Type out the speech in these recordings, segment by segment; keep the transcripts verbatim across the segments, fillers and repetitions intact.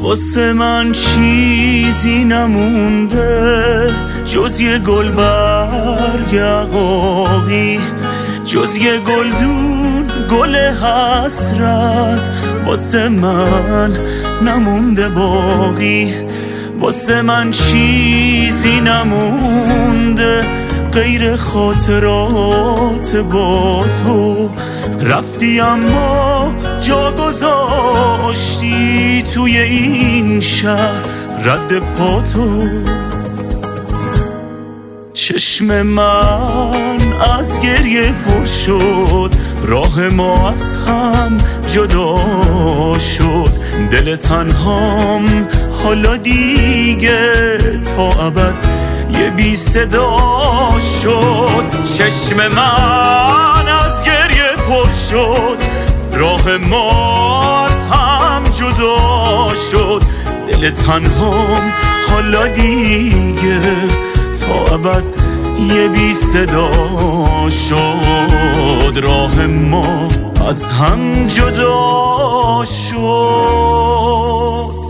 واسه من چیزی نمونده جز یه گل برگ عقاقی، جز یه گلدون گل حسرت. واسه من نمونده باقی، واسه من چیزی نمونده غیر خاطرات با تو. رفتی اما جا گذاشتی توی این شهر رد پاتو. چشم من از گریه پر شد، راه ما از هم جدا شد. دل تنهام حالا دیگه تا ابد یه بی صدا شد. چشم من از گریه پر شد، راه ما از هم جدا شد. دل تنهام حالا دیگه تا ابد یه بی صدا شد. راه ما از هم جدا شد.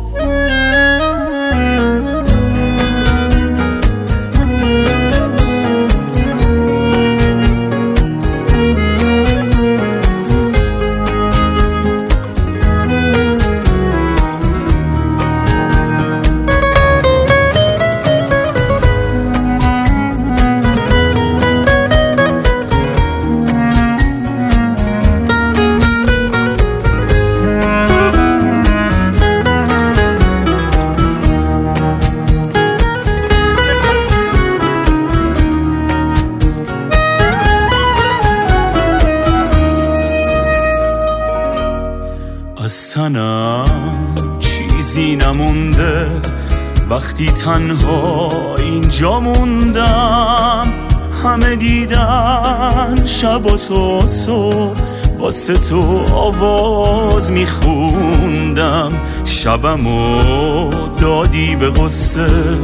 از تنم چیزی نمونده وقتی تنها اینجا موندم. همه دیدن شب و تو صبح واسه تو آواز میخوندم. شبمو دادی به غصه،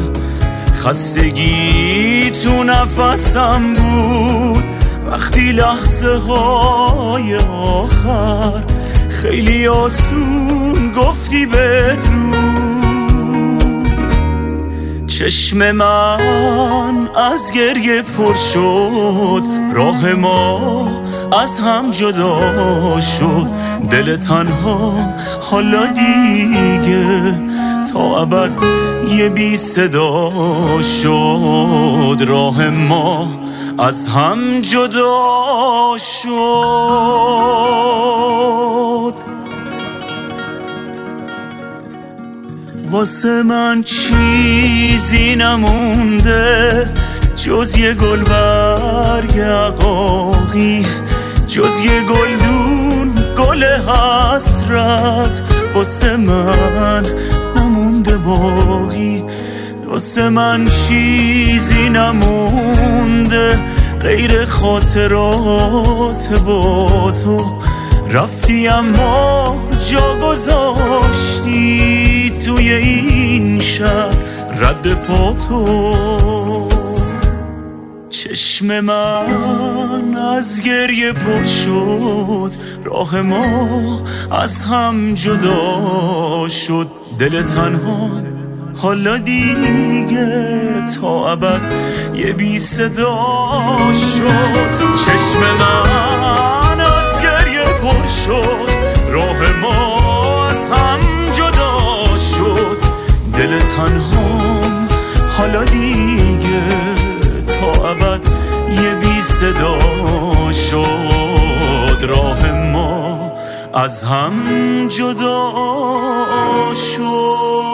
خستگی تو نفسم بود. وقتی لحظه های آخر خیلی آسون گفتی بدرود. چشم من از گریه پر شد، راه ما از هم جدا شد. دل تنها حالا دیگه تا ابد یه بی صدا شد. راه ما از هم جدا شد. واسه من چیزی نمونده جز یه گل برگ عقاقی، جز یه گلدون گل حسرت. واسه من نمونده باقی، واسه من چیزی نمونده غیر خاطرات با تو. رفتی اما جا گذاشتی توی این شهر رد پاتو. چشم من از گریه پر شد، راه ما از هم جدا شد. دل تنها حالا دیگه تا ابد یه بی صدا شد. چشم من از گریه پر شد، راه ما از هم جدا شد. دل تنهام حالا دیگه تا ابد یه بی صدا شد. راه ما از هم جدا شد.